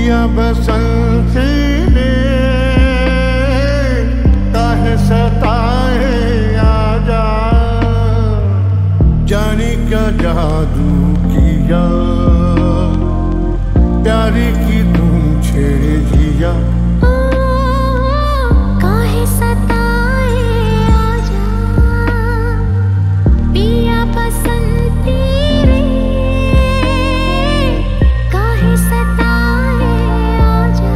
पिया बसंती काहे सताए आजा, जाने क्या जादू किया प्यारी की तुम छेड़े जिया। काहे सताए आजा पिया बसंती रे, काहे सताए आजा।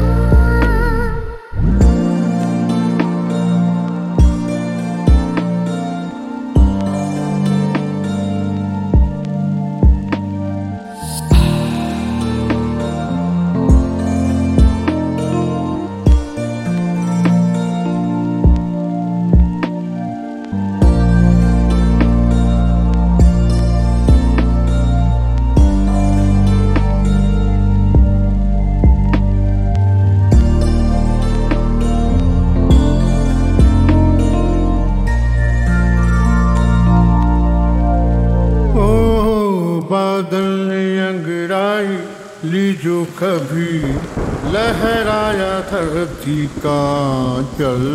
बादल ने अंगड़ाई ली जो कभी लहराया धरती का जल।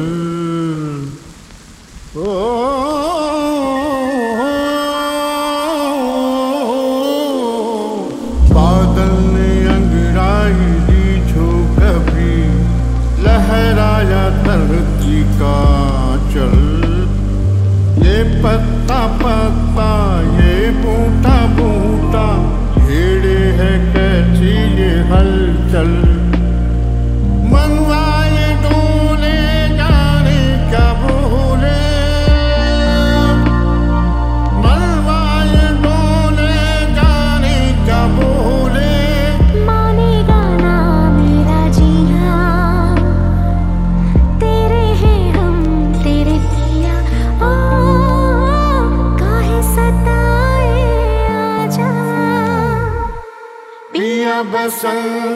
ओ बादल ने अंगड़ाई ली जो कभी लहराया धरती का जल। ये पत्ता पत्ता ये बूटा बूटा छेड़े है कैसी ये हलचल। मनवा ये डोले जाने क्या बोले, मनवा ये डोले जाने क्या बोले। मानेगा ना मेरा जीना, तेरे हैं हम तेरे पिया। ओ काहे सताए आजा पिया बसंती